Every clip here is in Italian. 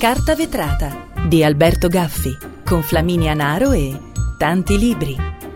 Carta vetrata di Alberto Gaffi, con Flaminia Naro e tanti libri.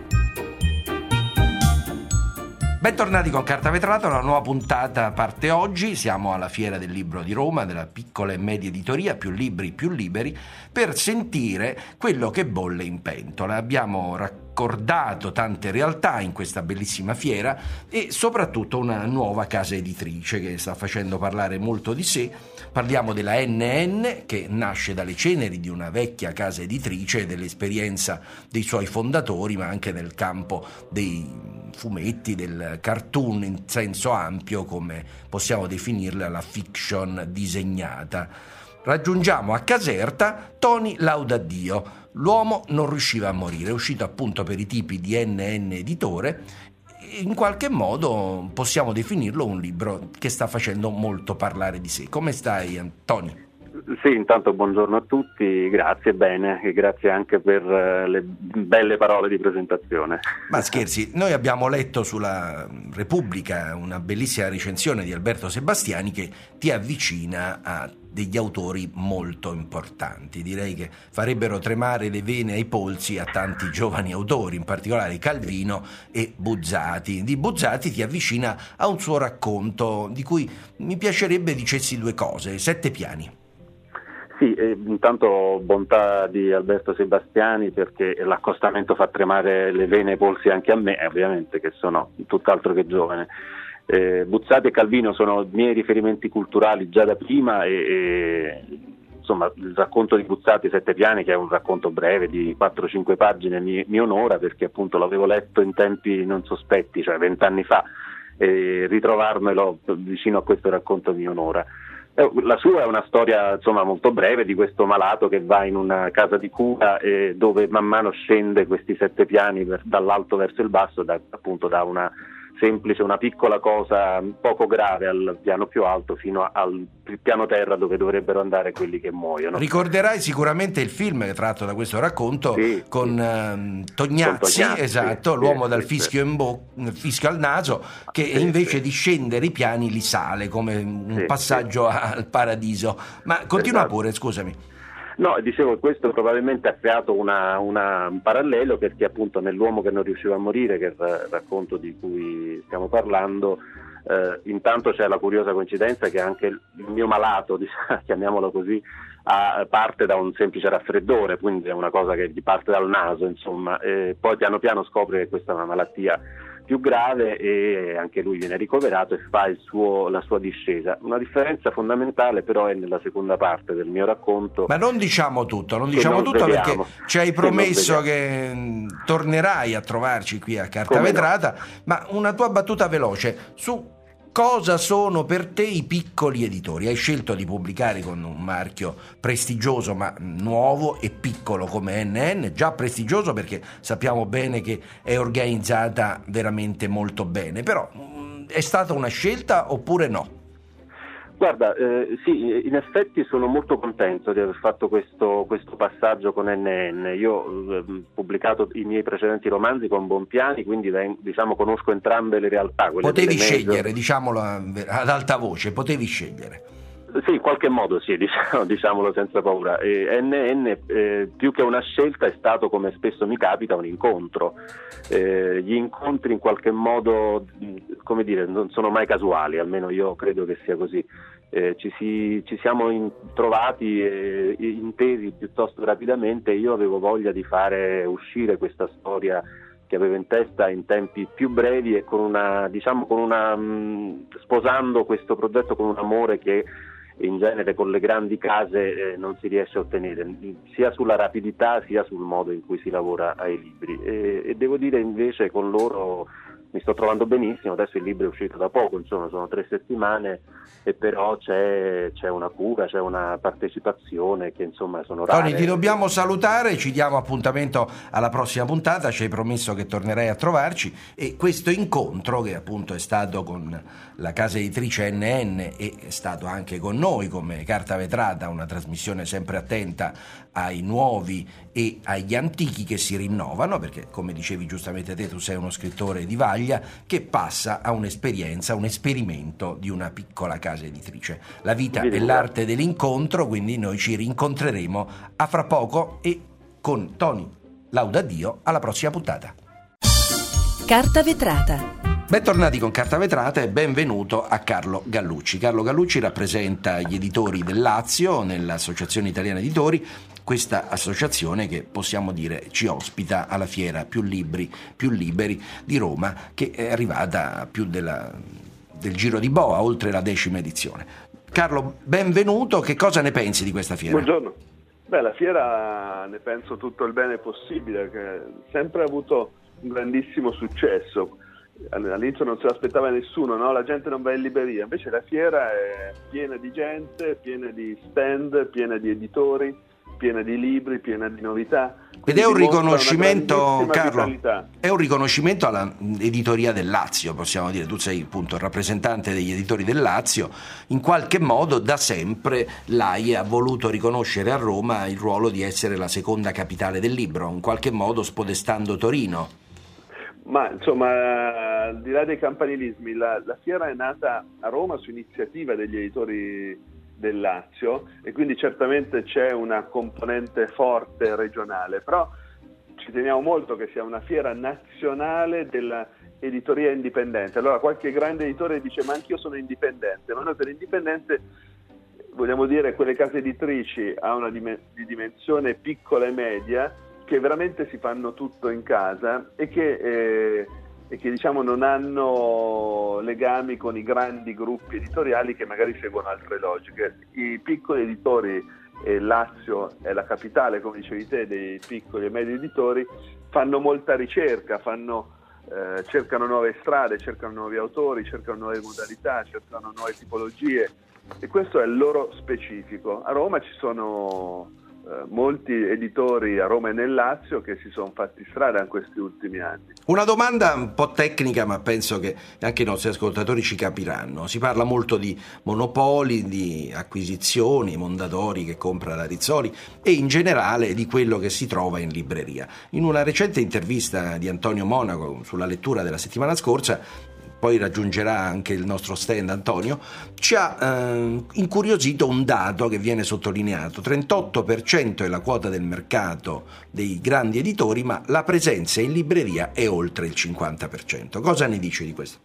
Bentornati con Carta Vetrata, una nuova puntata parte oggi. Siamo alla Fiera del Libro di Roma, della piccola e media editoria, più libri più liberi, per sentire quello che bolle in pentola. Abbiamo raccordato tante realtà in questa bellissima fiera e soprattutto una nuova casa editrice che sta facendo parlare molto di sé. Parliamo della NN, che nasce dalle ceneri di una vecchia casa editrice e dell'esperienza dei suoi fondatori, ma anche nel campo dei fumetti, del cartoon in senso ampio, come possiamo definirla, la fiction disegnata. Raggiungiamo a Caserta Toni Laudadio. L'uomo non riusciva a morire, è uscito appunto per i tipi di NN Editore. In qualche modo possiamo definirlo un libro che sta facendo molto parlare di sé. Come stai, Toni? Sì, intanto buongiorno a tutti, grazie, bene, e grazie anche per le belle parole di presentazione. Ma scherzi, noi abbiamo letto sulla Repubblica una bellissima recensione di Alberto Sebastiani che ti avvicina a degli autori molto importanti, direi che farebbero tremare le vene ai polsi a tanti giovani autori, in particolare Calvino e Buzzati. Di Buzzati ti avvicina a un suo racconto di cui mi piacerebbe dicessi due cose: Sette piani. Sì, intanto bontà di Alberto Sebastiani, perché l'accostamento fa tremare le vene e i polsi anche a me, ovviamente, che sono tutt'altro che giovane. Buzzati e Calvino sono i miei riferimenti culturali già da prima e insomma il racconto di Buzzati, Sette piani, che è un racconto breve di 4-5 pagine, mi onora, perché appunto l'avevo letto in tempi non sospetti, cioè 20 anni fa, e ritrovarmelo vicino a questo racconto mi onora. La sua è una storia insomma molto breve di questo malato che va in una casa di cura dove man mano scende questi 7 piani dall'alto verso il basso, appunto da una semplice, una piccola cosa poco grave al piano più alto fino al piano terra dove dovrebbero andare quelli che muoiono. Ricorderai sicuramente il film tratto da questo racconto, sì, con Tognazzi, esatto, sì, l'uomo dal fischio fischio al naso, che invece di scendere i piani li sale come un passaggio al paradiso. Ma continua pure, scusami. No, dicevo, questo probabilmente ha creato un parallelo, perché appunto nell'uomo che non riusciva a morire, che è il racconto di cui stiamo parlando, intanto c'è la curiosa coincidenza che anche il mio malato, chiamiamolo così, parte da un semplice raffreddore, quindi è una cosa che gli parte dal naso, insomma, poi piano piano scopre che questa è una malattia più grave e anche lui viene ricoverato e fa la sua discesa. Una differenza fondamentale però è nella seconda parte del mio racconto. Ma non diciamo tutto perché ci hai promesso che tornerai a trovarci qui a Carta Vetrata, ma una tua battuta veloce su cosa sono per te i piccoli editori? Hai scelto di pubblicare con un marchio prestigioso ma nuovo e piccolo come NN, già prestigioso perché sappiamo bene che è organizzata veramente molto bene, però è stata una scelta oppure no? Guarda, sì, in effetti sono molto contento di aver fatto questo passaggio con NN. Io ho pubblicato i miei precedenti romanzi con Bompiani, quindi conosco entrambe le realtà. Potevi scegliere, diciamolo ad alta voce, potevi scegliere. Sì, in qualche modo sì, diciamolo senza paura. NN più che una scelta è stato, come spesso mi capita, un incontro. Gli incontri in qualche modo, come dire, non sono mai casuali, almeno io credo che sia così. Ci siamo trovati intesi piuttosto rapidamente. Io avevo voglia di fare uscire questa storia che avevo in testa in tempi più brevi e sposando questo progetto con un amore che in genere con le grandi case non si riesce a ottenere, sia sulla rapidità sia sul modo in cui si lavora ai libri, e devo dire invece con loro mi sto trovando benissimo. Adesso il libro è uscito da poco, insomma sono 3 settimane, e però c'è una cura, c'è una partecipazione che insomma sono rare. Toni, ti dobbiamo salutare, ci diamo appuntamento alla prossima puntata, ci hai promesso che tornerai a trovarci, e questo incontro, che appunto è stato con la casa editrice NN e è stato anche con noi come Carta Vetrata, una trasmissione sempre attenta ai nuovi e agli antichi che si rinnovano, perché come dicevi giustamente te, tu sei uno scrittore di vaglia, famiglia che passa a un'esperienza, un esperimento di una piccola casa editrice. La vita è l'arte dell'incontro, quindi noi ci rincontreremo a fra poco e con Tony Laudadio alla prossima puntata. Carta vetrata. Bentornati con Carta Vetrata e benvenuto a Carlo Gallucci. Carlo Gallucci rappresenta gli editori del Lazio nell'Associazione Italiana Editori, questa associazione che possiamo dire ci ospita alla fiera Più Libri, Più Liberi di Roma, che è arrivata a più del Giro di Boa, oltre la 10ª edizione. Carlo, benvenuto, che cosa ne pensi di questa fiera? Buongiorno. La fiera ne penso tutto il bene possibile, che ha sempre avuto un grandissimo successo. All'inizio non se l'aspettava nessuno, no? La gente non va in libreria, invece la fiera è piena di gente, piena di stand, piena di editori, piena di libri, piena di novità. Ed è un riconoscimento, Carlo, vitalità. È un riconoscimento alla editoria del Lazio, possiamo dire. Tu sei appunto il rappresentante degli editori del Lazio. In qualche modo da sempre l'AIE ha voluto riconoscere a Roma il ruolo di essere la seconda capitale del libro, in qualche modo spodestando Torino. Ma insomma, al di là dei campanilismi, la fiera è nata a Roma su iniziativa degli editori del Lazio e quindi certamente c'è una componente forte regionale, però ci teniamo molto che sia una fiera nazionale dell'editoria indipendente. Allora qualche grande editore dice ma anch'io sono indipendente, ma noi per indipendente vogliamo dire quelle case editrici a una di dimensione piccola e media che veramente si fanno tutto in casa e che diciamo non hanno legami con i grandi gruppi editoriali che magari seguono altre logiche. I piccoli editori, Lazio è la capitale, come dicevi te, dei piccoli e medi editori, fanno molta ricerca, cercano nuove strade, cercano nuovi autori, cercano nuove modalità, cercano nuove tipologie e questo è il loro specifico. A Roma ci sono molti editori a Roma e nel Lazio che si sono fatti strada in questi ultimi anni. Una domanda un po' tecnica, ma penso che anche i nostri ascoltatori ci capiranno. Si parla molto di monopoli, di acquisizioni, Mondadori che compra la Rizzoli e in generale di quello che si trova in libreria. In una recente intervista di Antonio Monaco sulla lettura della settimana scorsa, poi raggiungerà anche il nostro stand Antonio, ci ha incuriosito un dato che viene sottolineato: 38% è la quota del mercato dei grandi editori, ma la presenza in libreria è oltre il 50%. Cosa ne dici di questo?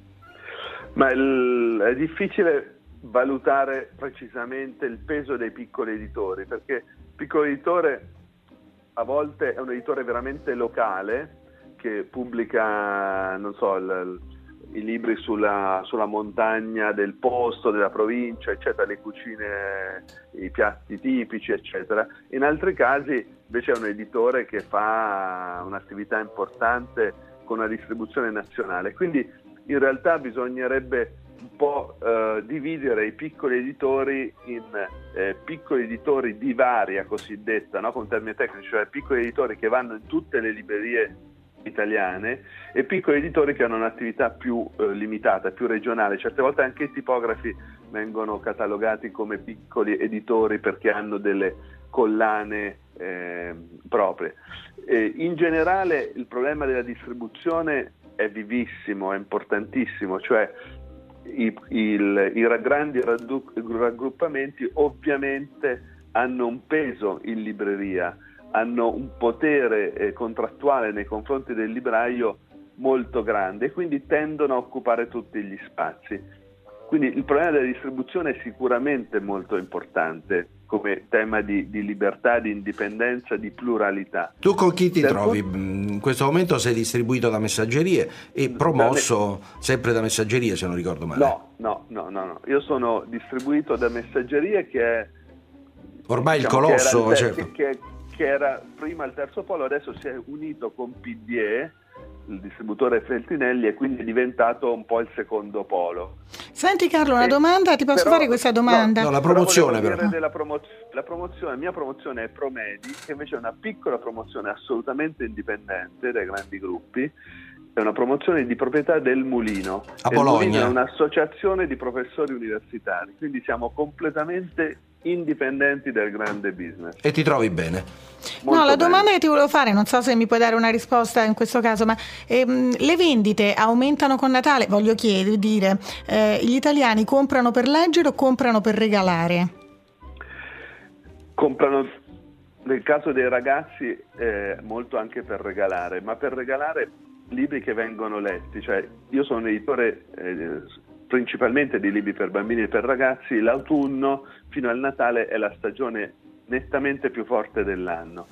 Ma è difficile valutare precisamente il peso dei piccoli editori, perché il piccolo editore a volte è un editore veramente locale che pubblica, non so, i libri sulla montagna del posto, della provincia, eccetera, le cucine, i piatti tipici, eccetera. In altri casi invece è un editore che fa un'attività importante con una distribuzione nazionale. Quindi in realtà bisognerebbe un po' dividere i piccoli editori in piccoli editori di varia cosiddetta, no? Con termini tecnici, cioè piccoli editori che vanno in tutte le librerie italiane e piccoli editori che hanno un'attività più limitata, più regionale. Certe volte anche i tipografi vengono catalogati come piccoli editori perché hanno delle collane proprie. In generale il problema della distribuzione è vivissimo, è importantissimo, cioè i grandi raggruppamenti ovviamente hanno un peso in libreria, hanno un potere contrattuale nei confronti del libraio molto grande e quindi tendono a occupare tutti gli spazi. Quindi il problema della distribuzione è sicuramente molto importante come tema di libertà, di indipendenza, di pluralità. Tu con chi ti trovi? In questo momento sei distribuito da Messaggerie e promosso sempre da Messaggerie, se non ricordo male. No. Io sono distribuito da Messaggerie che è ormai il colosso, che era prima il terzo polo, adesso si è unito con PDE, il distributore Feltrinelli, e quindi è diventato un po' il secondo polo. Senti Carlo, una domanda, ti posso fare questa domanda? No, la promozione però. La mia promozione è Promedi, che invece è una piccola promozione assolutamente indipendente dai grandi gruppi, è una promozione di proprietà del Mulino. A Bologna. Il Mulino è un'associazione di professori universitari, quindi siamo completamente indipendenti del grande business. E ti trovi bene? Molto la bene. domanda che ti volevo fare, non so se mi puoi dare una risposta in questo caso, ma le vendite aumentano con Natale? Voglio dire, gli italiani comprano per leggere o comprano per regalare? Comprano, nel caso dei ragazzi, molto anche per regalare, ma per regalare libri che vengono letti. Cioè, io sono editore principalmente di libri per bambini e per ragazzi. L'autunno fino al Natale è la stagione nettamente più forte dell'anno.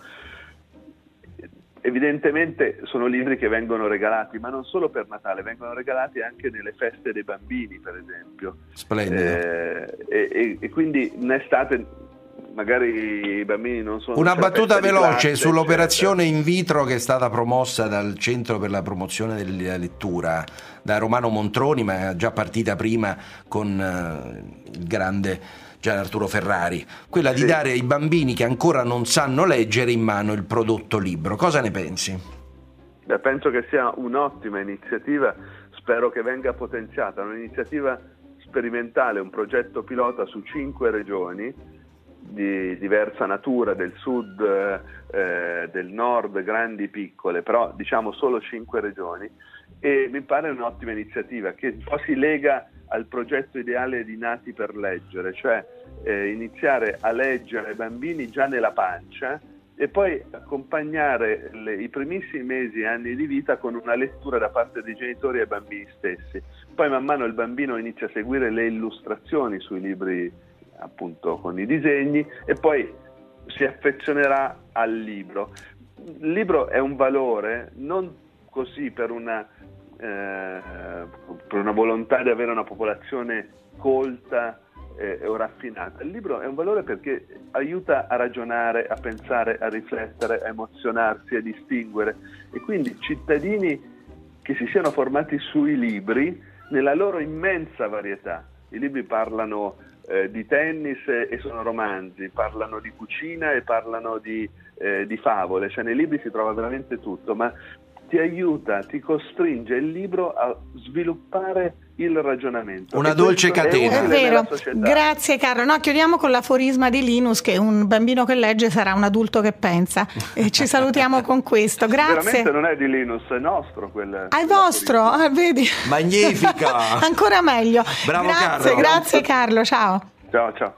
Evidentemente sono libri che vengono regalati, ma non solo per Natale, vengono regalati anche nelle feste dei bambini, per esempio. Splendido. E quindi in estate magari i bambini non sono... Una battuta veloce classe, sull'operazione in vitro che è stata promossa dal Centro per la promozione della lettura da Romano Montroni, ma già partita prima con il grande Gian Arturo Ferrari, quella di dare ai bambini che ancora non sanno leggere in mano il prodotto libro. Cosa ne pensi? Penso che sia un'ottima iniziativa, spero che venga potenziata, un'iniziativa sperimentale, un progetto pilota su 5 regioni di diversa natura, del sud, del nord, grandi, piccole, però diciamo solo 5 regioni, e mi pare un'ottima iniziativa che un po' si lega al progetto ideale di Nati per leggere, cioè iniziare a leggere ai bambini già nella pancia e poi accompagnare i primissimi mesi e anni di vita con una lettura da parte dei genitori ai bambini stessi. Poi man mano il bambino inizia a seguire le illustrazioni sui libri, appunto con i disegni, e poi si affezionerà al libro. Il libro è un valore non così per una volontà di avere una popolazione colta o raffinata. Il libro è un valore perché aiuta a ragionare, a pensare, a riflettere, a emozionarsi, a distinguere, e quindi cittadini che si siano formati sui libri nella loro immensa varietà. I libri parlano di tennis e sono romanzi, parlano di cucina e parlano di favole, cioè nei libri si trova veramente tutto, ma ti aiuta, ti costringe il libro a sviluppare il ragionamento. Una dolce catena. È vero, grazie Carlo. No, chiudiamo con l'aforisma di Linus che un bambino che legge sarà un adulto che pensa, e ci salutiamo con questo, grazie. Veramente non è di Linus, è nostro è vostro, vedi? Magnifica. Ancora meglio. Bravo grazie, Carlo. Grazie Carlo, ciao. Ciao.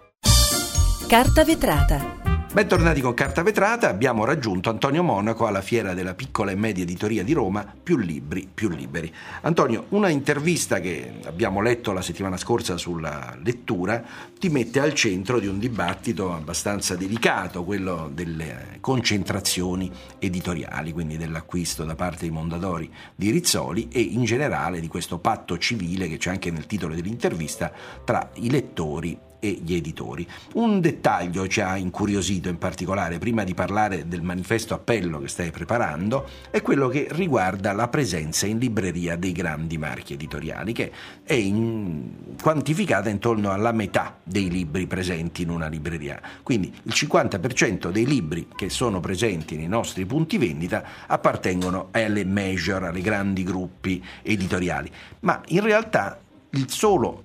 Carta vetrata. Bentornati con Carta Vetrata. Abbiamo raggiunto Antonio Monaco alla Fiera della Piccola e Media Editoria di Roma, Più libri, più liberi. Antonio, una intervista che abbiamo letto la settimana scorsa sulla lettura ti mette al centro di un dibattito abbastanza delicato, quello delle concentrazioni editoriali, quindi dell'acquisto da parte di Mondadori di Rizzoli e in generale di questo patto civile che c'è anche nel titolo dell'intervista tra i lettori e gli editori. Un dettaglio ci ha incuriosito in particolare, prima di parlare del manifesto appello che stai preparando, è quello che riguarda la presenza in libreria dei grandi marchi editoriali, che è quantificata intorno alla metà dei libri presenti in una libreria. Quindi il 50% dei libri che sono presenti nei nostri punti vendita appartengono alle major, alle grandi gruppi editoriali, ma in realtà il solo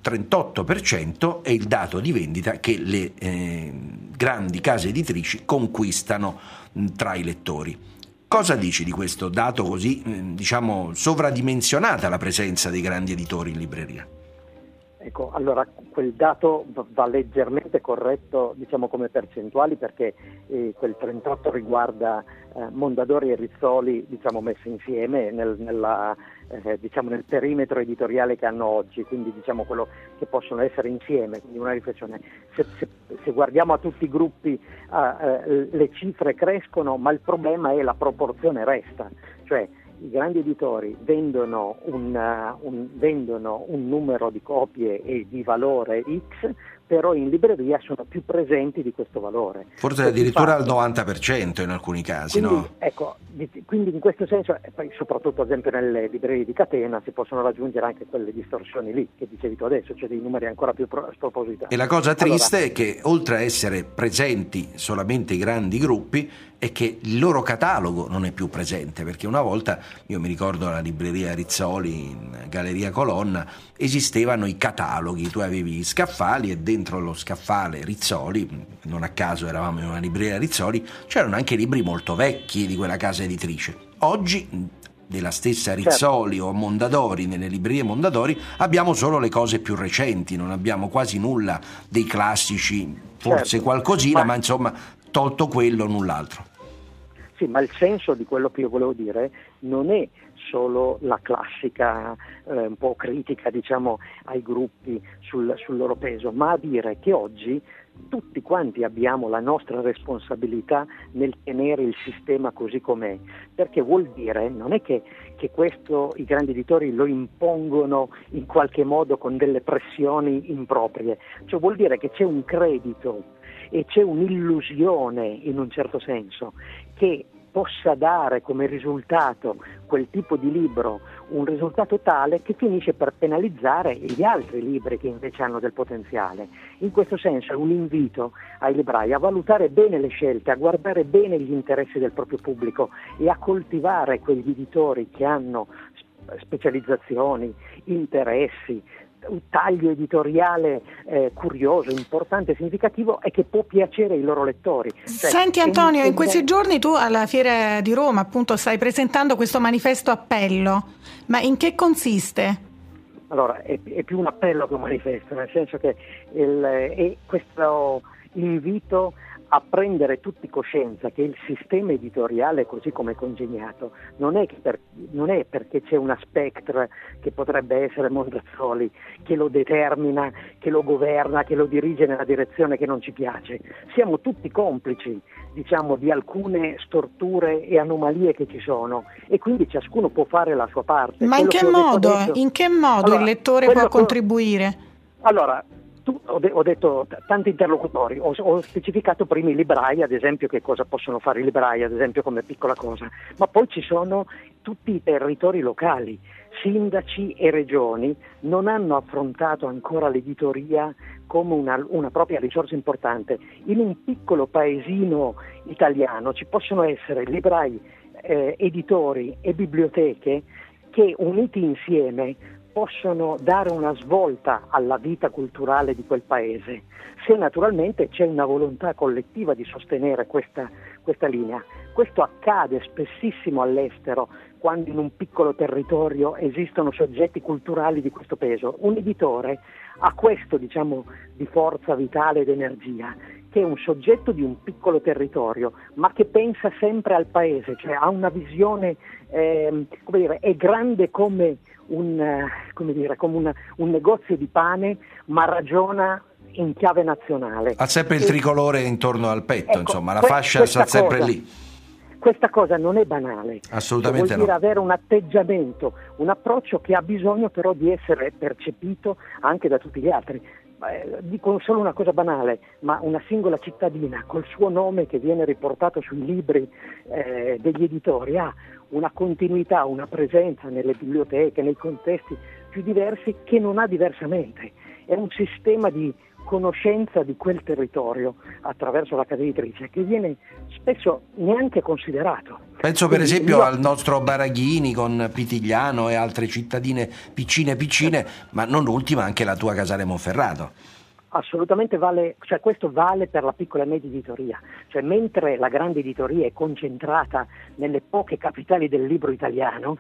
38% è il dato di vendita che le grandi case editrici conquistano tra i lettori. Cosa dici di questo dato così, sovradimensionata la presenza dei grandi editori in libreria? Ecco, allora quel dato va leggermente corretto, come percentuali, perché quel 38 riguarda Mondadori e Rizzoli, messi insieme nel perimetro editoriale che hanno oggi, quindi quello che possono essere insieme, quindi una riflessione. Se guardiamo a tutti i gruppi le cifre crescono, ma il problema è la proporzione resta, cioè i grandi editori vendono un numero di copie e di valore X, però in libreria sono più presenti di questo valore. Forse addirittura al 90% in alcuni casi, quindi, no? Ecco, quindi in questo senso, e poi soprattutto ad esempio nelle librerie di catena si possono raggiungere anche quelle distorsioni lì, che dicevi tu adesso, cioè dei numeri ancora più spropositati. E la cosa triste è che oltre a essere presenti solamente i grandi gruppi, è che il loro catalogo non è più presente, perché una volta, io mi ricordo alla libreria Rizzoli in Galleria Colonna, esistevano i cataloghi, tu avevi gli scaffali e dentro lo scaffale Rizzoli, non a caso eravamo in una libreria Rizzoli, c'erano anche libri molto vecchi di quella casa editrice. Oggi della stessa Rizzoli o Mondadori, nelle librerie Mondadori abbiamo solo le cose più recenti, non abbiamo quasi nulla dei classici, forse qualcosina, ma insomma tolto quello null'altro. Sì, ma il senso di quello che io volevo dire non è solo la classica un po' critica, diciamo, ai gruppi sul loro peso, ma a dire che oggi tutti quanti abbiamo la nostra responsabilità nel tenere il sistema così com'è, perché vuol dire, non è che questo i grandi editori lo impongono in qualche modo con delle pressioni improprie, cioè vuol dire che c'è un credito e c'è un'illusione in un certo senso che possa dare come risultato quel tipo di libro un risultato tale che finisce per penalizzare gli altri libri che invece hanno del potenziale. In questo senso è un invito ai librai a valutare bene le scelte, a guardare bene gli interessi del proprio pubblico e a coltivare quegli editori che hanno specializzazioni, interessi, un taglio editoriale curioso, importante, significativo e che può piacere ai loro lettori. Senti Antonio, in questi giorni tu alla Fiera di Roma appunto stai presentando questo manifesto appello, ma in che consiste? Allora, è più un appello che un manifesto, nel senso che è questo invito a prendere tutti coscienza che il sistema editoriale così come è congegnato non è perché c'è una Spectre che potrebbe essere Mondazzoli che lo determina, che lo governa, che lo dirige nella direzione che non ci piace. Siamo tutti complici, diciamo, di alcune storture e anomalie che ci sono e quindi ciascuno può fare la sua parte. Ma in che modo? In che modo il lettore può contribuire? Allora, ho detto tanti interlocutori, ho specificato prima i librai, ad esempio, che cosa possono fare i librai, ad esempio come piccola cosa, ma poi ci sono tutti i territori locali, sindaci e regioni non hanno affrontato ancora l'editoria come una propria risorsa importante. In un piccolo paesino italiano ci possono essere librai, editori e biblioteche che uniti insieme possono dare una svolta alla vita culturale di quel paese, se naturalmente c'è una volontà collettiva di sostenere questa linea. Questo accade spessissimo all'estero, quando in un piccolo territorio esistono soggetti culturali di questo peso. Un editore ha questo, diciamo, di forza vitale ed energia, che è un soggetto di un piccolo territorio, ma che pensa sempre al paese, cioè ha una visione, è grande come un negozio di pane, ma ragiona in chiave nazionale. Ha sempre il tricolore intorno al petto, insomma, la fascia sta sempre lì. Questa cosa non è banale. Assolutamente vuol dire avere un atteggiamento, un approccio che ha bisogno però di essere percepito anche da tutti gli altri. Dico solo una cosa banale, ma una singola cittadina col suo nome che viene riportato sui libri degli editori ha una continuità, una presenza nelle biblioteche, nei contesti più diversi che non ha diversamente. È un sistema di conoscenza di quel territorio attraverso la casa editrice che viene spesso neanche considerato. Penso per esempio al nostro Baraghini con Pitigliano e altre cittadine piccine, ma non ultima anche la tua Casale Monferrato. Assolutamente vale, cioè questo vale per la piccola e media editoria, cioè mentre la grande editoria è concentrata nelle poche capitali del libro italiano,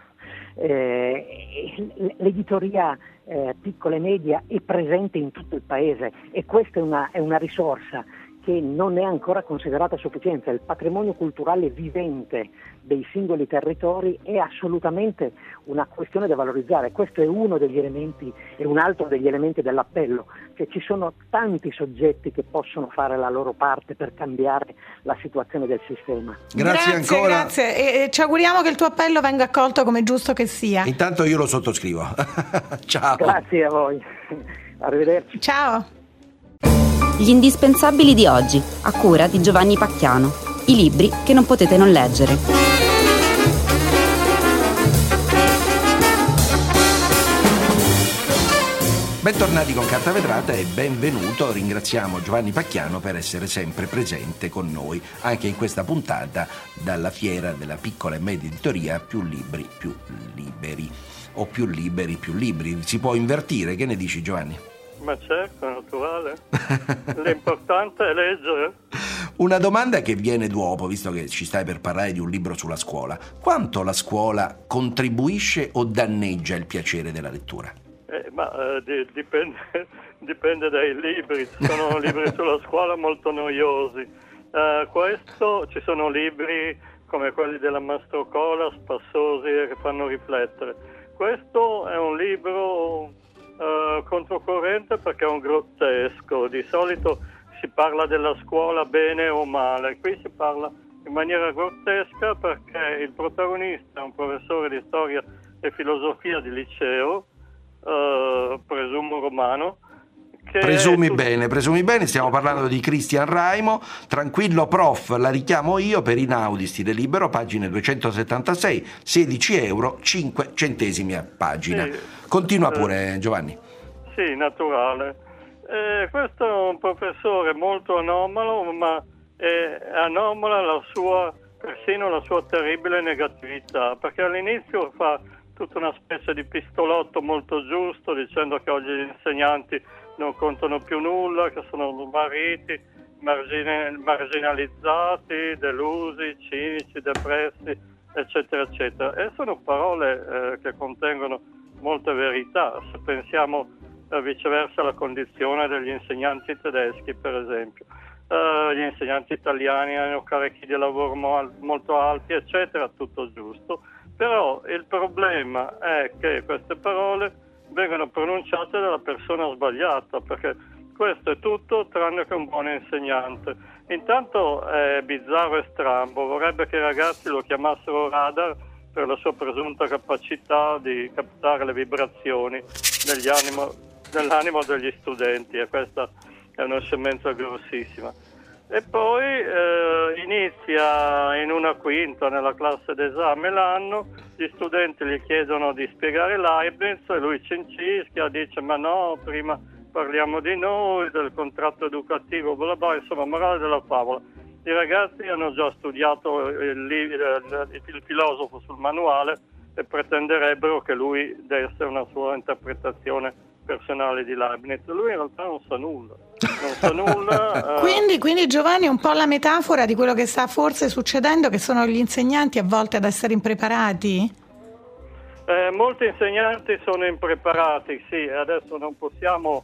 l'editoria piccola e media è presente in tutto il paese e questa è una risorsa che non è ancora considerata a sufficienza. Il patrimonio culturale vivente dei singoli territori è assolutamente una questione da valorizzare. Questo è uno degli elementi e un altro degli elementi dell'appello, che ci sono tanti soggetti che possono fare la loro parte per cambiare la situazione del sistema. Grazie ancora. Grazie, e ci auguriamo che il tuo appello venga accolto come giusto che sia. Intanto io lo sottoscrivo. Ciao. Grazie a voi. Arrivederci. Ciao. Gli indispensabili di oggi, a cura di Giovanni Pacchiano. I libri che non potete non leggere. Bentornati con Carta Vetrata e benvenuto. Ringraziamo Giovanni Pacchiano per essere sempre presente con noi anche in questa puntata dalla fiera della piccola e media editoria Più libri più liberi, o più liberi più libri. Si può invertire, che ne dici, Giovanni? Ma certo, è naturale. L'importante è leggere. Una domanda che viene dopo, visto che ci stai per parlare di un libro sulla scuola: quanto la scuola contribuisce o danneggia il piacere della lettura? Dipende dai libri. Ci sono libri sulla scuola molto noiosi. Ci sono libri come quelli della Mastrocola, spassosi e che fanno riflettere. Questo è un libro controcorrente perché è un grottesco. Di solito si parla della scuola bene o male. Qui si parla in maniera grottesca perché il protagonista è un professore di storia e filosofia di liceo, presumo romano. Presumi bene, stiamo parlando di Cristian Raimo. Tranquillo prof, la richiamo io per Inaudi, stile libero, pagine 276, 16 euro, 5 centesimi a pagina. Sì, continua pure, Giovanni. Sì, naturale. Questo è un professore molto anomalo, ma è anomala persino la sua terribile negatività, perché all'inizio fa tutta una specie di pistolotto molto giusto, dicendo che oggi gli insegnanti non contano più nulla, che sono smarriti, marginalizzati, delusi, cinici, depressi, eccetera, eccetera. E sono parole che contengono molte verità. Se pensiamo viceversa alla condizione degli insegnanti tedeschi, per esempio. Gli insegnanti italiani hanno carichi di lavoro molto alti, eccetera, tutto giusto. Però il problema è che queste parole vengono pronunciate dalla persona sbagliata, perché questo è tutto tranne che un buon insegnante. Intanto è bizzarro e strambo, vorrebbe che i ragazzi lo chiamassero radar per la sua presunta capacità di captare le vibrazioni nell'animo degli studenti, e questa è una scemenza grossissima. E poi inizia in una quinta nella classe d'esame l'anno, gli studenti gli chiedono di spiegare Leibniz e lui cincischia, dice ma no, prima parliamo di noi, del contratto educativo, bla bla, insomma, morale della favola. I ragazzi hanno già studiato il filosofo sul manuale e pretenderebbero che lui desse una sua interpretazione personale di Leibniz. Lui in realtà non sa nulla. Quindi Giovanni, è un po' la metafora di quello che sta forse succedendo, che sono gli insegnanti a volte ad essere impreparati? Molti insegnanti sono impreparati, sì, adesso non possiamo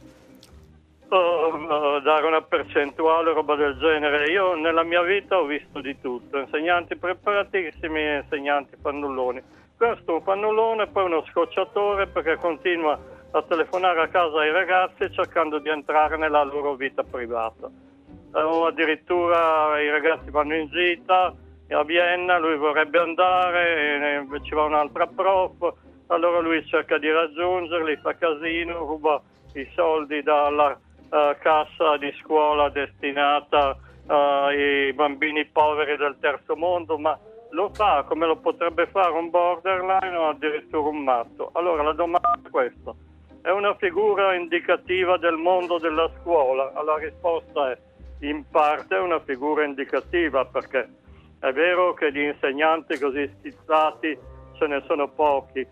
dare una percentuale o roba del genere. Io nella mia vita ho visto di tutto, insegnanti preparatissimi e insegnanti fannulloni. Questo è un fannullone, poi uno scocciatore perché continua a telefonare a casa ai ragazzi cercando di entrare nella loro vita privata. O addirittura i ragazzi vanno in gita a Vienna, lui vorrebbe andare, ci va un'altra prof, allora lui cerca di raggiungerli, fa casino, ruba i soldi dalla cassa di scuola destinata ai bambini poveri del terzo mondo, ma lo fa come lo potrebbe fare un borderline o addirittura un matto. Allora la domanda è questa: è una figura indicativa del mondo della scuola? La risposta è: in parte è una figura indicativa, perché è vero che di insegnanti così schizzati ce ne sono pochi,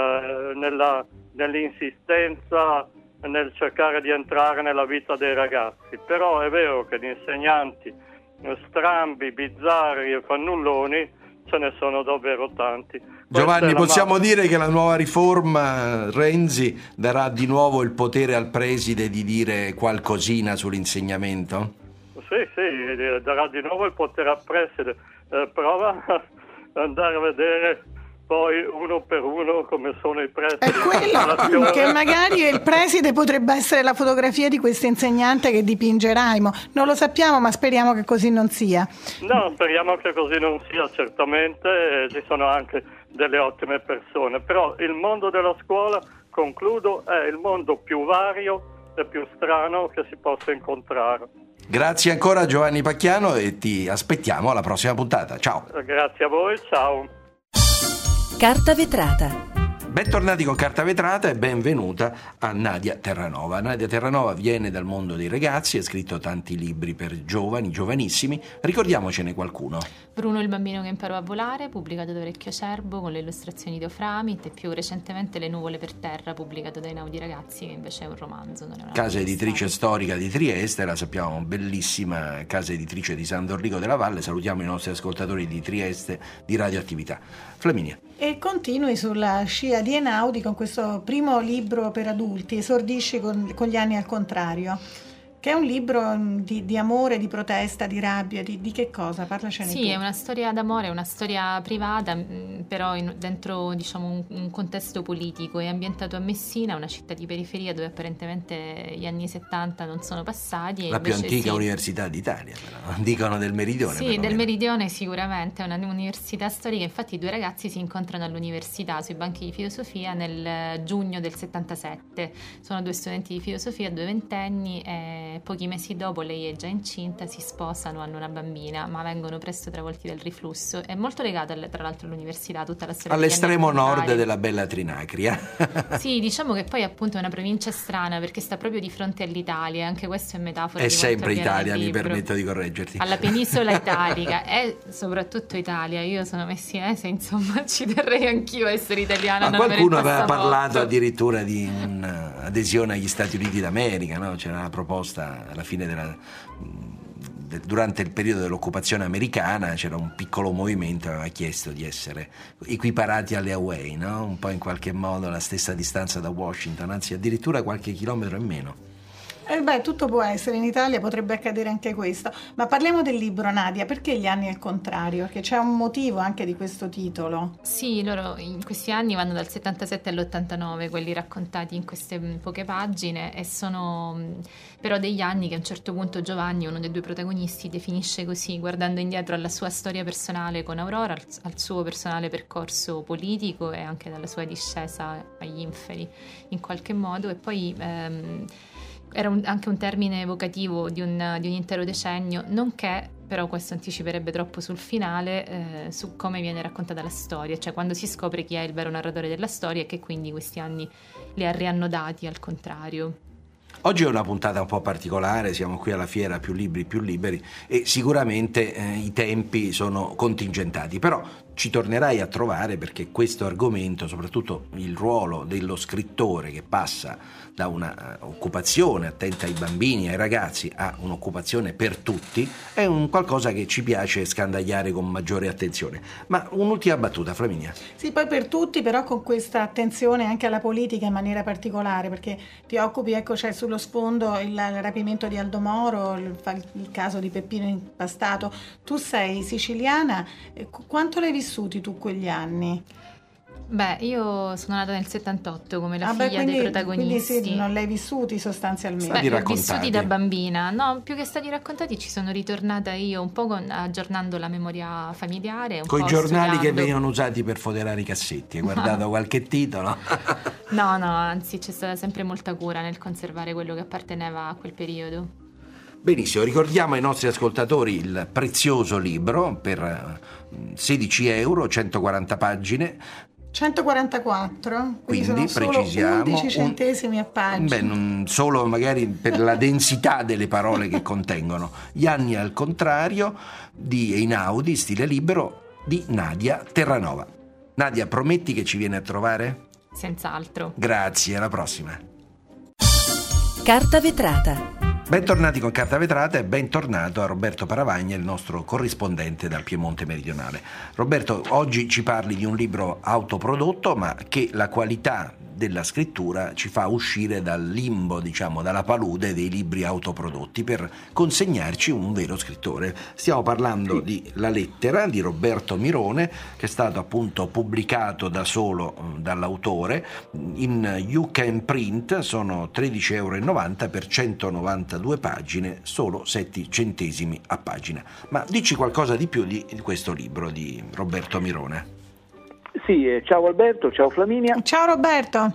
nell'insistenza nel cercare di entrare nella vita dei ragazzi, però è vero che di insegnanti strambi, bizzarri e fannulloni ce ne sono davvero tanti. Giovanni, possiamo dire che la nuova riforma Renzi darà di nuovo il potere al preside di dire qualcosina sull'insegnamento? Sì, darà di nuovo il potere al preside. Prova ad andare a vedere poi uno per uno come sono i presidi. È quello che magari il preside potrebbe essere la fotografia di questo insegnante che dipinge Raimo. Non lo sappiamo, ma speriamo che così non sia. No, speriamo che così non sia, certamente ci sono anche delle ottime persone, però il mondo della scuola, concludo, è il mondo più vario forse più strano che si possa incontrare. Grazie ancora Giovanni Pacchiano e ti aspettiamo alla prossima puntata. Ciao. Grazie a voi, ciao. Carta vetrata. Bentornati con Carta Vetrata e benvenuta a Nadia Terranova. Nadia Terranova viene dal mondo dei ragazzi, ha scritto tanti libri per giovani, giovanissimi. Ricordiamocene qualcuno. Bruno il bambino che imparò a volare, pubblicato da Orecchio Acerbo con le illustrazioni di Oframit, e più recentemente Le nuvole per terra, pubblicato da Einaudi Ragazzi, che invece è un romanzo. Non è una Casa editrice storica di Trieste, la sappiamo, bellissima casa editrice di San Dorrigo della Valle. Salutiamo i nostri ascoltatori di Trieste di Radioattività. Flaminia. E continui sulla scia di Einaudi con questo primo libro per adulti, Esordisci con gli anni al contrario, che è un libro di amore, di protesta, di rabbia, di che cosa? Parlacene tu. Sì, è una storia d'amore, è una storia privata, però dentro diciamo un contesto politico. È ambientato a Messina, una città di periferia dove apparentemente gli anni 70 non sono passati. La più antica università d'Italia, però. Dicono del Meridione. Sì, del Meridione sicuramente, è un'università storica. Infatti i due ragazzi si incontrano all'università sui banchi di filosofia nel giugno del 77. Sono due studenti di filosofia, due ventenni, e pochi mesi dopo lei è già incinta, si sposano, hanno una bambina, ma vengono presto travolti dal riflusso. È molto legata tra l'altro all'università, tutta la storia all'estremo nord della bella Trinacria. Sì, diciamo che poi appunto è una provincia strana perché sta proprio di fronte all'Italia, anche questo è metafora. È sempre Italia, mi permetto di correggerti. Alla penisola italica, è soprattutto Italia. Io sono messinese, insomma ci terrei anch'io a essere italiana. Ma qualcuno aveva parlato addirittura di un'adesione agli Stati Uniti d'America, no? C'era una proposta alla fine durante il periodo dell'occupazione americana, c'era un piccolo movimento che aveva chiesto di essere equiparati alle Hawaii, no? Un po' in qualche modo la stessa distanza da Washington, anzi addirittura qualche chilometro in meno. Tutto può essere, in Italia potrebbe accadere anche questo. Ma parliamo del libro, Nadia, perché gli anni al contrario? Perché c'è un motivo anche di questo titolo. Sì, loro in questi anni vanno dal 77 all'89, quelli raccontati in queste poche pagine, e sono però degli anni che a un certo punto Giovanni, uno dei due protagonisti, definisce così, guardando indietro alla sua storia personale con Aurora, al suo personale percorso politico e anche dalla sua discesa agli inferi in qualche modo. E poi era anche un termine evocativo di un intero decennio, nonché, però questo anticiperebbe troppo sul finale, su come viene raccontata la storia, cioè quando si scopre chi è il vero narratore della storia e che quindi questi anni li ha riannodati al contrario. Oggi è una puntata un po' particolare, siamo qui alla fiera Più Libri Più Liberi e sicuramente i tempi sono contingentati, però ci tornerai a trovare perché questo argomento, soprattutto il ruolo dello scrittore che passa da una occupazione attenta ai bambini e ai ragazzi a un'occupazione per tutti, è un qualcosa che ci piace scandagliare con maggiore attenzione. Ma un'ultima battuta, Flaminia. Sì, poi per tutti, però con questa attenzione anche alla politica in maniera particolare, perché ti occupi, ecco, c'è sullo sfondo il rapimento di Aldo Moro, il caso di Peppino Impastato. Tu sei siciliana, quanto l'hai vissuti tu quegli anni? Beh, io sono nata nel 78 come la figlia dei protagonisti. Quindi sì, non l'hai vissuti sostanzialmente? Li ho vissuti da bambina. No, più che stati raccontati ci sono ritornata io un po' aggiornando la memoria familiare. Con i giornali studiando. Che venivano usati per foderare i cassetti. Hai guardato qualche titolo? No, anzi c'è stata sempre molta cura nel conservare quello che apparteneva a quel periodo. Benissimo, ricordiamo ai nostri ascoltatori il prezioso libro per 16 euro, 140 pagine. 144, quindi sono precisiamo, solo 11 centesimi a pagina. Beh, non solo magari per la densità delle parole che contengono. Gli anni al contrario di Einaudi, stile libero, di Nadia Terranova. Nadia, prometti che ci viene a trovare? Senz'altro. Grazie, alla prossima. Carta vetrata. Bentornati con Carta Vetrata e bentornato a Roberto Paravagna, il nostro corrispondente dal Piemonte meridionale. Roberto, oggi ci parli di un libro autoprodotto, ma che la qualità della scrittura ci fa uscire dal limbo, diciamo, dalla palude dei libri autoprodotti per consegnarci un vero scrittore. Stiamo parlando di La lettera di Roberto Mirone, che è stato appunto pubblicato da solo dall'autore in You Can Print. Sono 13,90 euro per 192 pagine, solo 7 centesimi a pagina. Ma dici qualcosa di più di questo libro di Roberto Mirone. Sì, ciao Alberto, ciao Flaminia. Ciao Roberto.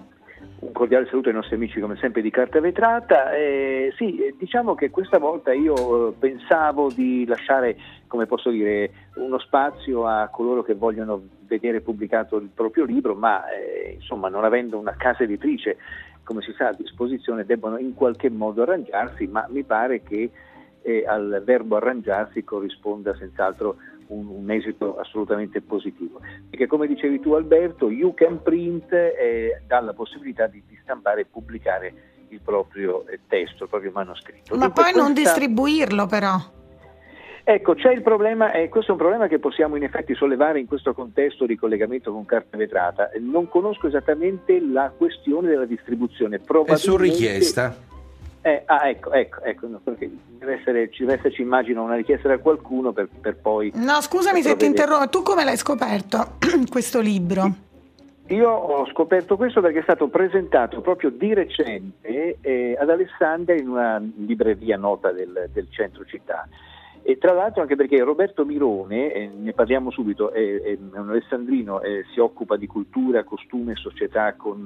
Un cordiale saluto ai nostri amici come sempre di Carta Vetrata. Sì, diciamo che questa volta io pensavo di lasciare, come posso dire, uno spazio a coloro che vogliono vedere pubblicato il proprio libro, ma insomma, non avendo una casa editrice, come si sa, a disposizione, debbono in qualche modo arrangiarsi, ma mi pare che al verbo arrangiarsi corrisponda senz'altro un esito assolutamente positivo, perché come dicevi tu Alberto, You Can Print dà la possibilità di stampare e pubblicare il proprio testo, il proprio manoscritto. Ma dunque, poi non distribuirlo però. Ecco, c'è il problema, questo è un problema che possiamo in effetti sollevare in questo contesto di collegamento con Carta Vetrata. Non conosco esattamente la questione della distribuzione. È su richiesta. Ecco, no, perché ci deve esserci, immagino, una richiesta da qualcuno per poi... No, scusami se ti interrompo, tu come l'hai scoperto questo libro? Io ho scoperto questo perché è stato presentato proprio di recente ad Alessandria in una libreria nota del centro città. E tra l'altro anche perché Roberto Mirone, ne parliamo subito, è un alessandrino, si occupa di cultura, costume e società con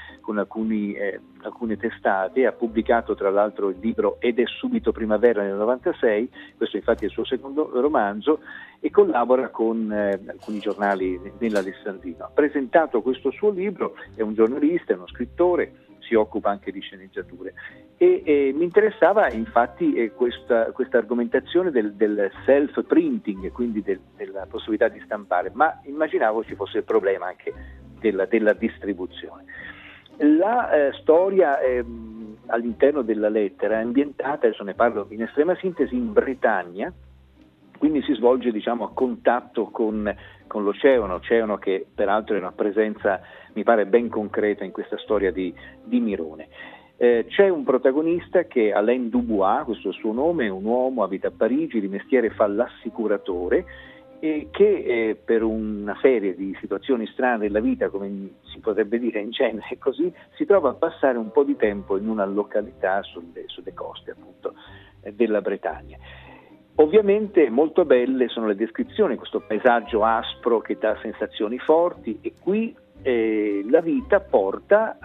alcune testate, ha pubblicato tra l'altro il libro Ed è subito primavera nel 96, questo infatti è il suo secondo romanzo, e collabora con alcuni giornali nell'Alessandrino. Ha presentato questo suo libro, è un giornalista, è uno scrittore, si occupa anche di sceneggiature e mi interessava infatti questa argomentazione del self-printing, quindi della possibilità di stampare, ma immaginavo ci fosse il problema anche della distribuzione. La storia all'interno della lettera è ambientata, adesso ne parlo in estrema sintesi, in Bretagna, quindi si svolge a contatto con l'oceano che peraltro è una presenza mi pare ben concreta in questa storia di Mirone. C'è un protagonista che è Alain Dubois, questo è il suo nome, è un uomo, abita a Parigi, di mestiere fa l'assicuratore, e che per una serie di situazioni strane della vita, come si potrebbe dire in genere così, si trova a passare un po' di tempo in una località sulle coste appunto della Bretagna. Ovviamente molto belle sono le descrizioni, questo paesaggio aspro che dà sensazioni forti, e qui la vita porterà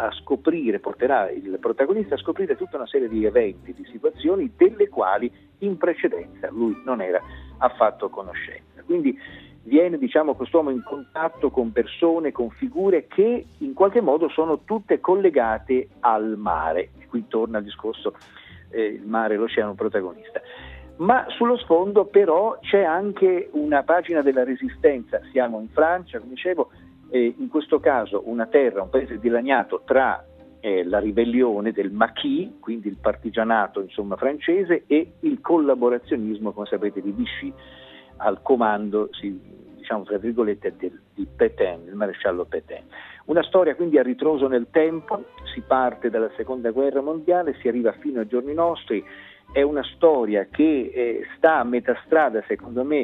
il protagonista a scoprire tutta una serie di eventi, di situazioni delle quali in precedenza lui non era affatto a conoscenza. Quindi viene quest'uomo in contatto con persone, con figure che in qualche modo sono tutte collegate al mare. Qui torna il discorso il mare, l'oceano protagonista. Ma sullo sfondo però c'è anche una pagina della resistenza. Siamo in Francia, come dicevo, in questo caso un paese dilaniato tra la ribellione del Maquis, quindi il partigianato francese, e il collaborazionismo, come sapete, di Vichy al comando, tra virgolette, di Pétain, il maresciallo Pétain. Una storia quindi a ritroso nel tempo, si parte dalla seconda guerra mondiale, si arriva fino ai giorni nostri. È una storia che sta a metà strada, secondo me,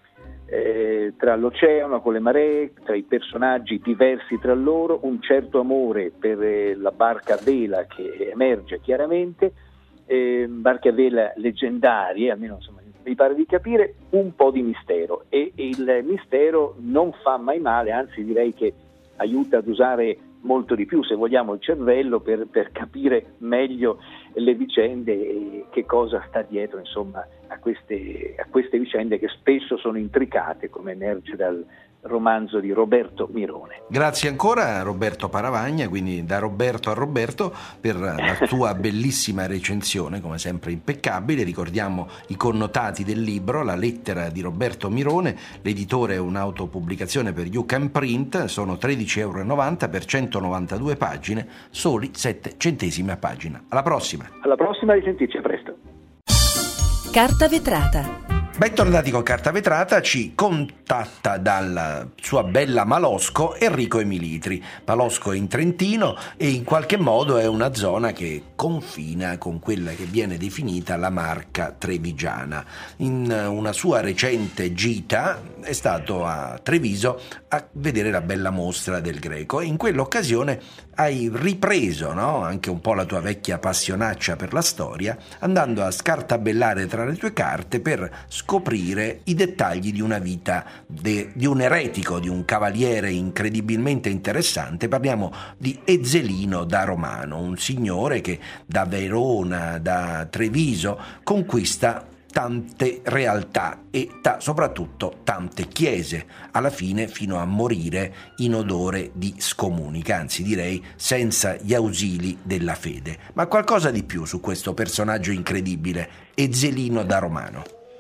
tra l'oceano con le maree, tra i personaggi diversi tra loro, un certo amore per la barca a vela che emerge chiaramente, barche a vela leggendarie, almeno mi pare di capire, un po' di mistero, e il mistero non fa mai male, anzi direi che aiuta ad usare molto di più, se vogliamo, il cervello per capire meglio le vicende e che cosa sta dietro a queste vicende che spesso sono intricate, come emerge dal romanzo di Roberto Mirone. Grazie ancora a Roberto Paravagna, quindi da Roberto a Roberto, per la tua bellissima recensione, come sempre impeccabile. Ricordiamo i connotati del libro, la lettera di Roberto Mirone, l'editore è un'autopubblicazione per You Can Print, sono €13,90 per 192 pagine, soli 7 centesimi a pagina. Alla prossima! Alla prossima, risentirci, a presto! Carta Vetrata. Bentornati con Carta Vetrata, ci contatta dalla sua bella Malosco Enrico Emilitri. Malosco è in Trentino e in qualche modo è una zona che confina con quella che viene definita la Marca trevigiana. In una sua recente gita è stato a Treviso a vedere la bella mostra del Greco e in quell'occasione hai ripreso, no? Anche un po' la tua vecchia passionaccia per la storia, andando a scartabellare tra le tue carte per scoprire i dettagli di una vita di un eretico, di un cavaliere incredibilmente interessante. Parliamo di Ezzelino da Romano, un signore che da Verona, da Treviso, conquista tante realtà e soprattutto tante chiese, alla fine fino a morire in odore di scomunica, anzi direi senza gli ausili della fede. Ma qualcosa di più su questo personaggio incredibile, Ezzelino da Romano.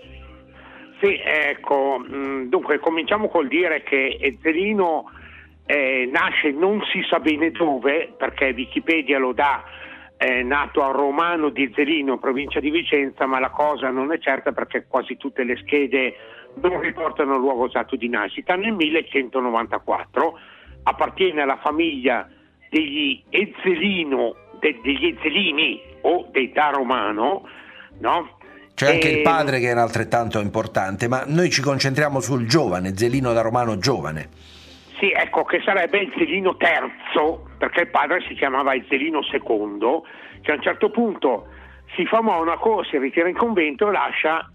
Sì, ecco, dunque cominciamo col dire che Ezzelino nasce non si sa bene dove, perché Wikipedia lo dà, è nato a Romano di Ezzelino, provincia di Vicenza, ma la cosa non è certa perché quasi tutte le schede non riportano il luogo esatto di nascita. Nel 1194 appartiene alla famiglia degli Ezzelino, degli Ezzelini o dei da Romano, no? C'è anche il padre che era altrettanto importante, ma noi ci concentriamo sul giovane, Ezzelino da Romano giovane. Sì, ecco, che sarebbe Ezzelino III, perché il padre si chiamava Ezzelino II, che a un certo punto si fa monaco, si ritira in convento e lascia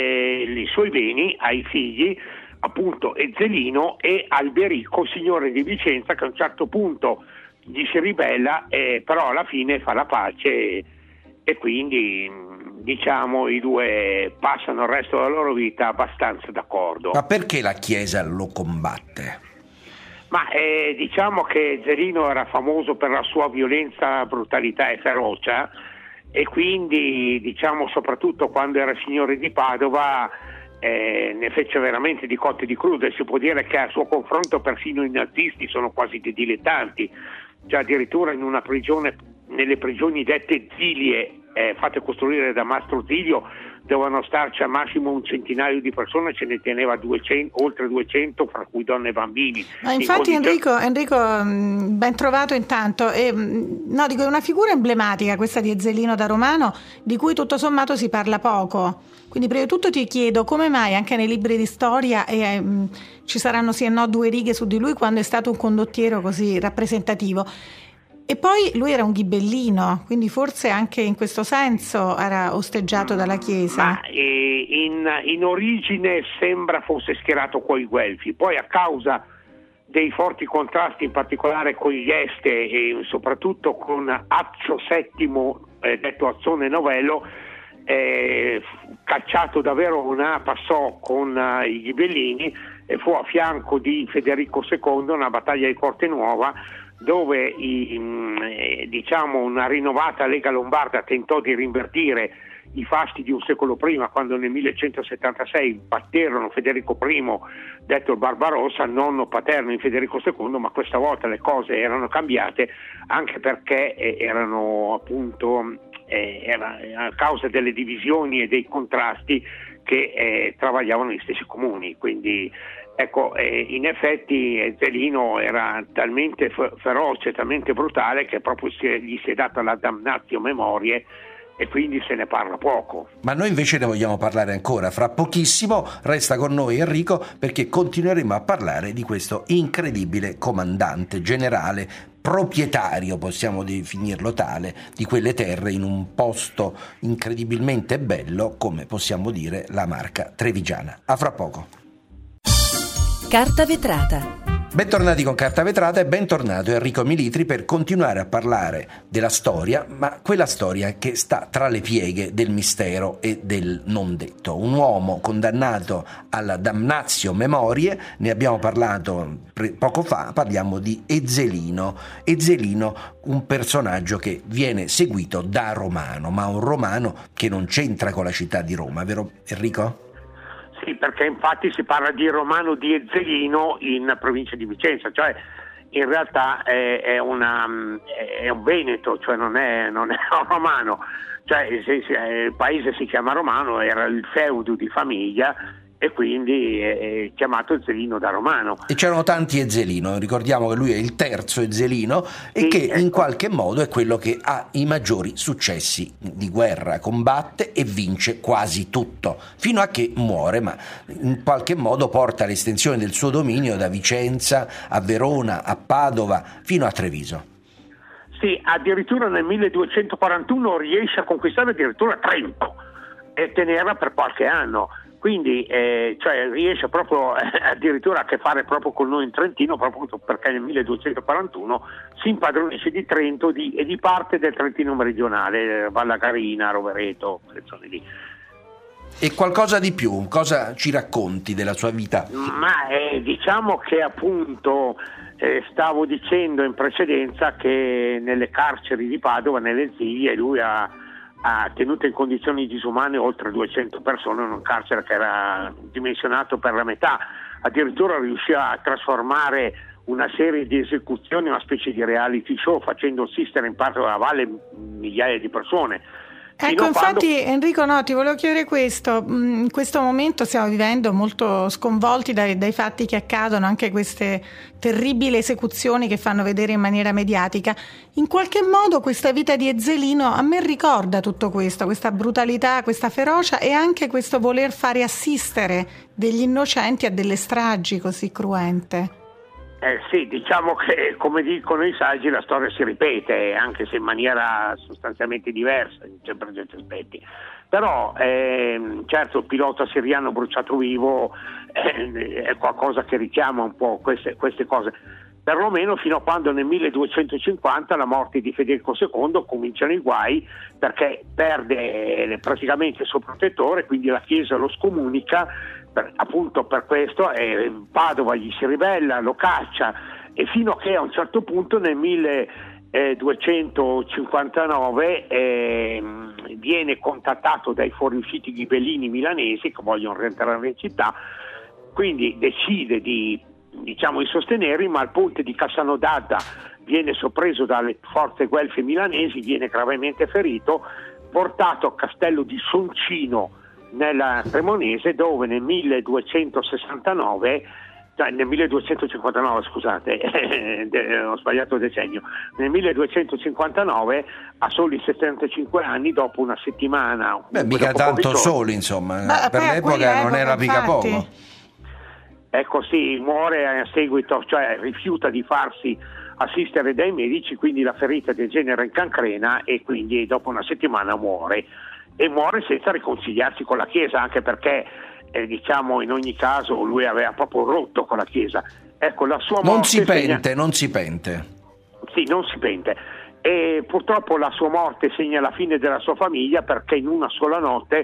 i suoi beni ai figli, appunto Ezzelino e Alberico, signore di Vicenza, che a un certo punto gli si ribella, però alla fine fa la pace e quindi diciamo i due passano il resto della loro vita abbastanza d'accordo. Ma perché la Chiesa lo combatte? Ma diciamo che Ezzelino era famoso per la sua violenza, brutalità e ferocia, e quindi diciamo soprattutto quando era signore di Padova ne fece veramente di cotte e di crude. Si può dire che a suo confronto persino i nazisti sono quasi dei dilettanti, cioè addirittura in una prigione, nelle prigioni dette zilie fatte costruire da Mastro Zilio, dovevano starci al massimo un centinaio di persone, ce ne teneva oltre 200, fra cui donne e bambini. Ma infatti Enrico, ben trovato intanto. No, dico, è una figura emblematica questa di Ezzelino da Romano, di cui tutto sommato si parla poco. Quindi prima di tutto ti chiedo come mai anche nei libri di storia ci saranno sì e no 2 righe su di lui quando è stato un condottiero così rappresentativo. E poi lui era un ghibellino, quindi forse anche in questo senso era osteggiato dalla Chiesa. Ma in origine sembra fosse schierato coi Guelfi, poi a causa dei forti contrasti, in particolare con gli Este e soprattutto con Azzo VII, detto Azzone Novello, cacciato da Verona, passò con i ghibellini e fu a fianco di Federico II nella battaglia di Corte Nuova, dove diciamo una rinnovata Lega Lombarda tentò di rinvertire i fasti di un secolo prima, quando nel 1176 batterono Federico I, detto il Barbarossa, nonno paterno di Federico II, ma questa volta le cose erano cambiate, anche perché erano appunto era a causa delle divisioni e dei contrasti che travagliavano gli stessi comuni. Quindi ecco, in effetti Ezzelino era talmente feroce, talmente brutale che proprio gli si è data la damnatio memoriae e quindi se ne parla poco. Ma noi invece ne vogliamo parlare ancora fra pochissimo. Resta con noi Enrico, perché continueremo a parlare di questo incredibile comandante generale, proprietario, possiamo definirlo tale, di quelle terre in un posto incredibilmente bello, come possiamo dire la Marca Trevigiana. A fra poco. Carta vetrata. Bentornati con Carta Vetrata e bentornato Enrico Militri per continuare a parlare della storia, ma quella storia che sta tra le pieghe del mistero e del non detto. Un uomo condannato alla damnatio memoriae, ne abbiamo parlato poco fa, parliamo di Ezzelino. Ezzelino, un personaggio che viene seguito da Romano, ma un romano che non c'entra con la città di Roma, vero Enrico? Sì, perché infatti si parla di Romano di Ezzelino in provincia di Vicenza, cioè in realtà è un veneto, cioè non è un romano, cioè il paese si chiama Romano, era il feudo di famiglia e quindi è chiamato Ezzelino da Romano. E c'erano tanti Ezzelino, ricordiamo che lui è il terzo Ezzelino e che in qualche modo è quello che ha i maggiori successi di guerra, combatte e vince quasi tutto, fino a che muore, ma in qualche modo porta l'estensione del suo dominio da Vicenza a Verona, a Padova, fino a Treviso. Sì, addirittura nel 1241 riesce a conquistare addirittura Trento e tenerla per qualche anno. quindi cioè riesce proprio addirittura a che fare proprio con noi in Trentino, proprio perché nel 1241 si impadronisce di Trento e di parte del Trentino meridionale, Vallagarina, Rovereto, quelle zone lì. E qualcosa di più, cosa ci racconti della sua vita? Ma diciamo che appunto stavo dicendo in precedenza che nelle carceri di Padova, nelle Ziglie, lui ha tenuto in condizioni disumane oltre 200 persone in un carcere che era dimensionato per la metà, addirittura riuscì a trasformare una serie di esecuzioni in una specie di reality show, facendo assistere in parte della valle migliaia di persone. Ecco, infatti Enrico, no, ti volevo chiedere questo. In questo momento stiamo vivendo molto sconvolti dai fatti che accadono, anche queste terribili esecuzioni che fanno vedere in maniera mediatica. In qualche modo questa vita di Ezzelino a me ricorda tutto questo, questa brutalità, questa ferocia e anche questo voler fare assistere degli innocenti a delle stragi così cruente. Sì, diciamo che, come dicono i saggi, la storia si ripete, anche se in maniera sostanzialmente diversa in certi aspetti. Però certo il pilota siriano bruciato vivo è qualcosa che richiama un po' queste cose, perlomeno fino a quando nel 1250 la morte di Federico II cominciano i guai, perché perde praticamente il suo protettore, quindi la Chiesa lo scomunica. Appunto per questo Padova gli si ribella, lo caccia, e fino a che a un certo punto nel 1259 viene contattato dai fuoriusciti ghibellini milanesi che vogliono rientrare in città, quindi decide di sostenerli, ma al ponte di Cassano d'Adda viene sorpreso dalle forze guelfe milanesi, viene gravemente ferito, portato al castello di Soncino nella Cremonese, dove nel 1259, nel 1259 scusate, ho sbagliato decennio, nel 1259 a soli 75 anni, dopo una settimana, mica tanto soli, insomma, per l'epoca non era mica poco. Ecco, sì, muore a seguito, cioè rifiuta di farsi assistere dai medici, quindi la ferita degenera in cancrena e quindi dopo una settimana muore. E muore senza riconciliarsi con la Chiesa, anche perché in ogni caso lui aveva proprio rotto con la Chiesa. Ecco, la sua morte non si pente. Sì, non si pente. E purtroppo la sua morte segna la fine della sua famiglia, perché in una sola notte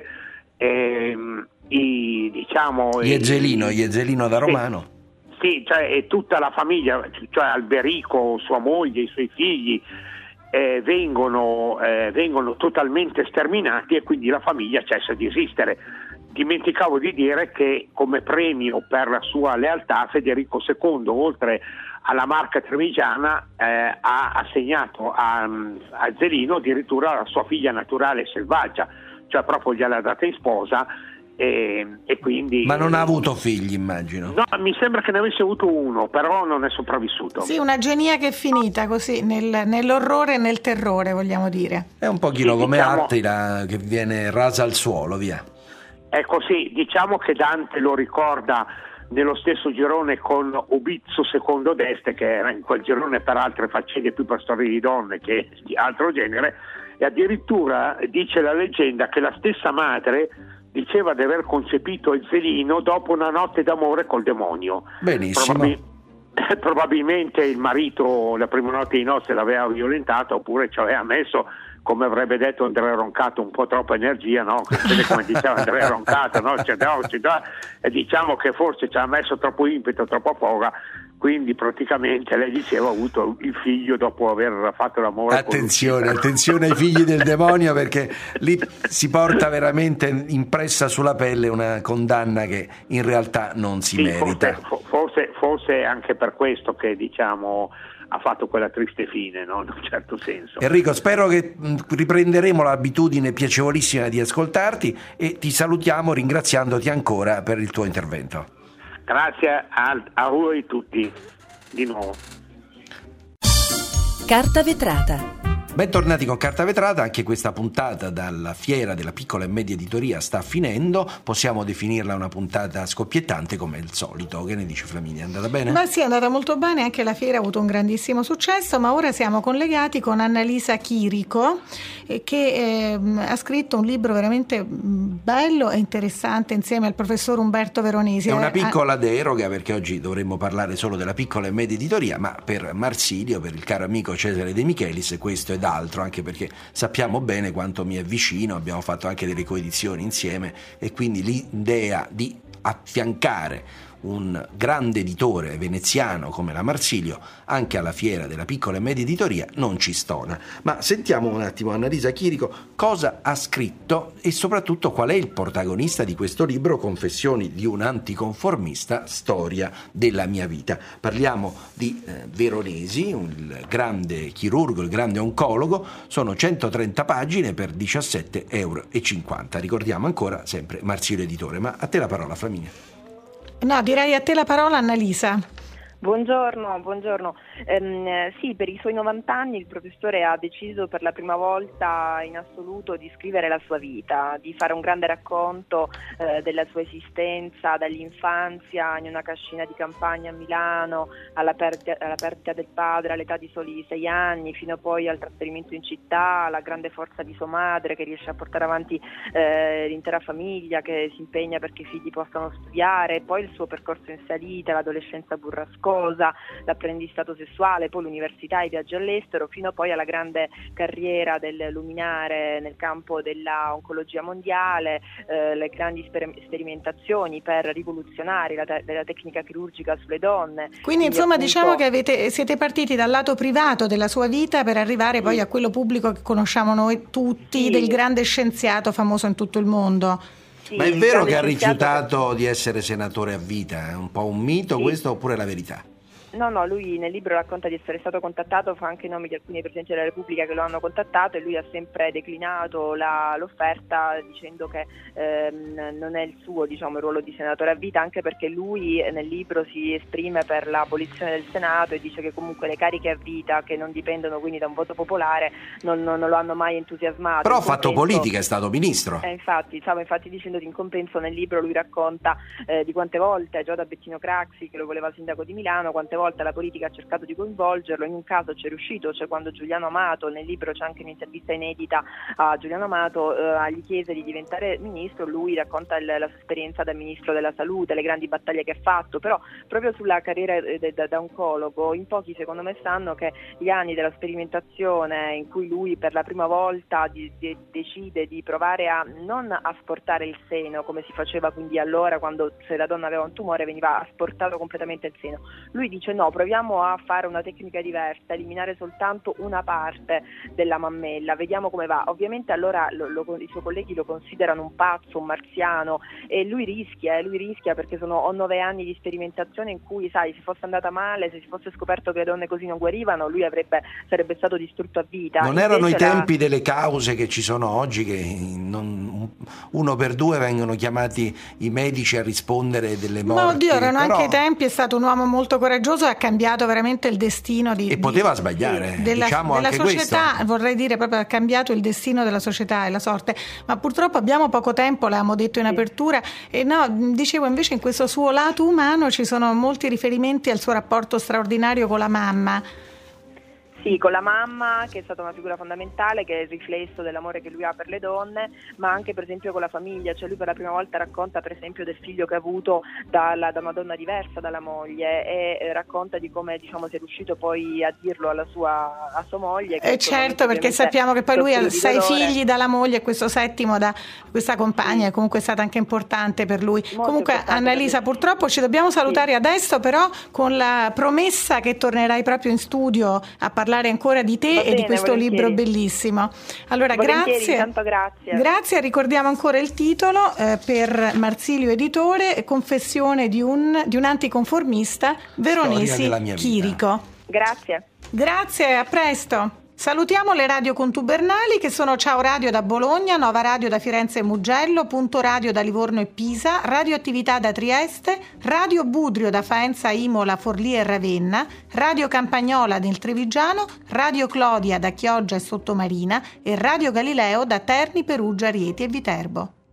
Ezzelino da Romano. Sì, cioè tutta la famiglia, cioè Alberico, sua moglie, i suoi figli, vengono totalmente sterminati, e quindi la famiglia cessa di esistere. Dimenticavo di dire che come premio per la sua lealtà Federico II, oltre alla Marca Trevigiana, ha assegnato a Ezzelino addirittura la sua figlia naturale Selvaggia, cioè proprio gliel'ha data in sposa. E quindi, ma non ha avuto figli, immagino. No, mi sembra che ne avesse avuto uno, però non è sopravvissuto. Sì, una genia che è finita così nell'orrore e nel terrore, vogliamo dire. È un pochino come Attila che viene rasa al suolo, via. Ecco, sì, diciamo che Dante lo ricorda nello stesso girone con Obizio II d'Este, che era in quel girone per altre faccende più per storie di donne che di altro genere, e addirittura dice la leggenda che la stessa madre diceva di aver concepito Ezzelino dopo una notte d'amore col demonio. Benissimo. Probabilmente il marito la prima notte di nozze l'aveva violentata, oppure ci aveva messo, come avrebbe detto Andrea Roncato, un po' troppa energia, no? Come diceva Andrea Roncato, no? E diciamo che forse ci ha messo troppo impeto, troppa foga, quindi praticamente lei diceva ha avuto il figlio dopo aver fatto l'amore. Attenzione ai figli del demonio, perché lì si porta veramente impressa sulla pelle una condanna che in realtà non si merita. Forse anche per questo che ha fatto quella triste fine, no? In un certo senso. Enrico, spero che riprenderemo l'abitudine piacevolissima di ascoltarti, e ti salutiamo ringraziandoti ancora per il tuo intervento. Grazie a voi tutti di nuovo. Carta vetrata. Bentornati con Carta Vetrata, anche questa puntata dalla Fiera della Piccola e Media Editoria sta finendo, possiamo definirla una puntata scoppiettante come il solito. Che ne dice Flaminia, è andata bene? Ma sì, è andata molto bene, anche la fiera ha avuto un grandissimo successo, ma ora siamo collegati con Annalisa Chirico che ha scritto un libro veramente bello e interessante insieme al professor Umberto Veronesi. È una piccola deroga perché oggi dovremmo parlare solo della Piccola e Media Editoria, ma per Marsilio, per il caro amico Cesare De Michelis, questo è altro, anche perché sappiamo bene quanto mi è vicino, abbiamo fatto anche delle coedizioni insieme e quindi l'idea di affiancare un grande editore veneziano come la Marsilio anche alla Fiera della Piccola e Media Editoria non ci stona. Ma sentiamo un attimo Annalisa Chirico cosa ha scritto e soprattutto qual è il protagonista di questo libro, Confessioni di un anticonformista, storia della mia vita. Parliamo di Veronesi, il grande chirurgo, il grande oncologo. Sono 130 pagine per 17,50 euro. Ricordiamo ancora sempre Marsilio editore. Ma a te la parola, Flaminia. No, direi a te la parola, Annalisa. Buongiorno. Sì, per i suoi 90 anni il professore ha deciso per la prima volta in assoluto di scrivere la sua vita, di fare un grande racconto della sua esistenza dall'infanzia in una cascina di campagna a Milano alla perdita del padre all'età di soli 6 anni, fino poi al trasferimento in città, alla grande forza di sua madre che riesce a portare avanti l'intera famiglia, che si impegna perché i figli possano studiare, poi il suo percorso in salita, l'adolescenza burrascosa, l'apprendistato sessuale, poi l'università e i viaggi all'estero, fino poi alla grande carriera del luminare nel campo della oncologia mondiale, le grandi sperimentazioni per rivoluzionare la tecnica chirurgica sulle donne. Quindi insomma diciamo che siete partiti dal lato privato della sua vita per arrivare poi a quello pubblico che conosciamo noi tutti, del grande scienziato famoso in tutto il mondo. Sì, ma è vero che ha rifiutato di essere senatore a vita? È un po' un mito questo oppure è la verità? No, lui nel libro racconta di essere stato contattato, fa anche i nomi di alcuni presidenti della Repubblica che lo hanno contattato e lui ha sempre declinato l'offerta dicendo che non è il suo, il ruolo di senatore a vita, anche perché lui nel libro si esprime per l'abolizione del Senato e dice che comunque le cariche a vita che non dipendono quindi da un voto popolare non lo hanno mai entusiasmato. Però ha fatto politica, è stato ministro. Infatti dicendo che in compenso nel libro lui racconta di quante volte Gioda Bettino Craxi, che lo voleva sindaco di Milano, quante volte la politica ha cercato di coinvolgerlo, in un caso c'è riuscito, cioè quando Giuliano Amato, nel libro c'è anche un'intervista inedita a Giuliano Amato, gli chiese di diventare ministro, lui racconta la sua esperienza da ministro della salute, le grandi battaglie che ha fatto, però proprio sulla carriera da oncologo in pochi secondo me sanno che gli anni della sperimentazione in cui lui per la prima volta decide di provare a non asportare il seno come si faceva quindi allora, quando se la donna aveva un tumore veniva asportato completamente il seno, lui dice no, proviamo a fare una tecnica diversa, eliminare soltanto una parte della mammella, vediamo come va. Ovviamente allora i suoi colleghi lo considerano un pazzo, un marziano, e lui rischia perché sono 9 anni di sperimentazione in cui, se fosse andata male, se si fosse scoperto che le donne così non guarivano, lui sarebbe stato distrutto a vita. Non erano i tempi delle cause che ci sono oggi, che uno per due vengono chiamati i medici a rispondere delle morti. Ma oddio, erano anche i tempi, è stato un uomo molto coraggioso, ha cambiato veramente il destino poteva sbagliare della anche società, questo. Vorrei dire proprio ha cambiato il destino della società e la sorte, ma purtroppo abbiamo poco tempo, l'avevamo detto in apertura, e dicevo invece in questo suo lato umano ci sono molti riferimenti al suo rapporto straordinario con la mamma. Sì, con la mamma, che è stata una figura fondamentale, che è il riflesso dell'amore che lui ha per le donne, ma anche per esempio con la famiglia, cioè lui per la prima volta racconta per esempio del figlio che ha avuto da una donna diversa dalla moglie e racconta di come si è riuscito poi a dirlo a sua moglie. Certo, perché sappiamo che poi lui ha 6 figli dalla moglie e questo 7° da questa compagna, comunque è stata anche importante per lui. Comunque Annalisa, purtroppo ci dobbiamo salutare adesso, però con la promessa che tornerai proprio in studio a parlare ancora di te e di questo libro bellissimo. Allora grazie. Grazie, ricordiamo ancora il titolo per Marsilio editore, Confessione di un anticonformista, Veronesi Chirico. Grazie, a presto. Salutiamo le radio contubernali che sono Ciao Radio da Bologna, Nova Radio da Firenze e Mugello, Punto Radio da Livorno e Pisa, Radioattività da Trieste, Radio Budrio da Faenza, Imola, Forlì e Ravenna, Radio Campagnola del Trevigiano, Radio Clodia da Chioggia e Sottomarina e Radio Galileo da Terni, Perugia, Rieti e Viterbo.